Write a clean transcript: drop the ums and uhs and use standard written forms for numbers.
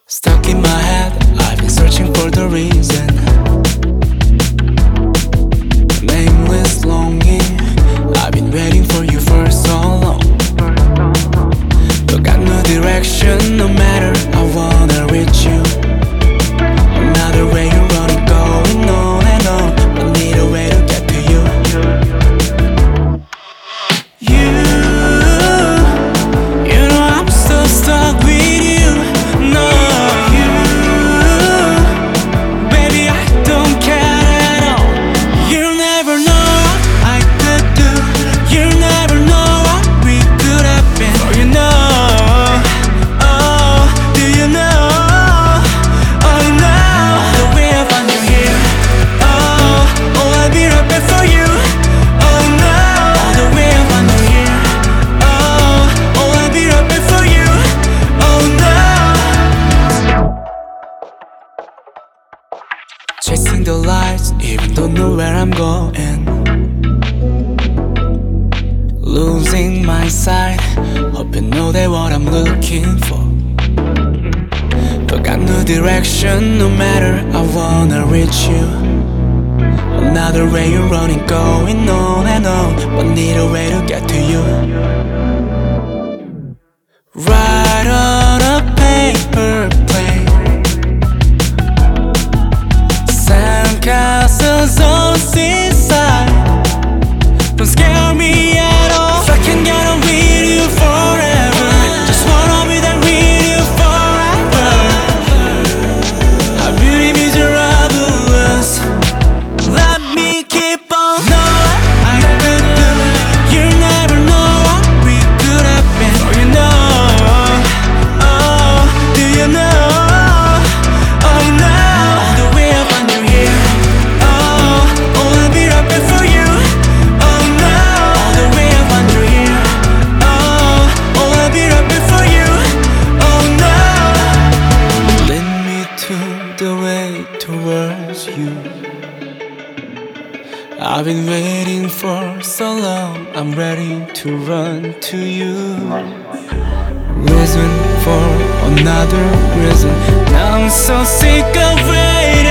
Stuck in my head, I've been searching for the reason. Nameless longing, I've been waiting for you for so long. But got no direction, no matter I wanna reach you. Another way you're running, going on and on. I need a way to get to you. You know I'm so stuck with you. No, baby, I don't care at all. You'll never know what I could do. You'll never know what we could have been. Oh, you know, oh, do you know? Oh, you know the way I found you here. Oh, I'll be right back for you. Oh, no, the way I found you here. Oh, I'll be right back for you. Oh, no. Chasing the lights, even don't know where I'm going. Losing my sight, hope you know that what I'm looking for. But got no direction, no matter I wanna reach you. Another way you're running, going on and on. But need a way to get to you. Write on a paper plane, sandcastles on the seaside. Don't scare me at all. If I can get on with you forever, just wanna be there with you forever. I really miserable. Let me keep on. No, I could do. You never know what we could have been. Oh, you know. Oh, do you know? Oh, you know the way I found you here. Oh, I'll be right back for you. Oh, no, the way I found you here. Oh, I'll be right back for you. Oh, no. Lead me to the way towards you. I've been waiting for so long, I'm ready to run to you. Reason for another reason. Now I'm so sick of waiting.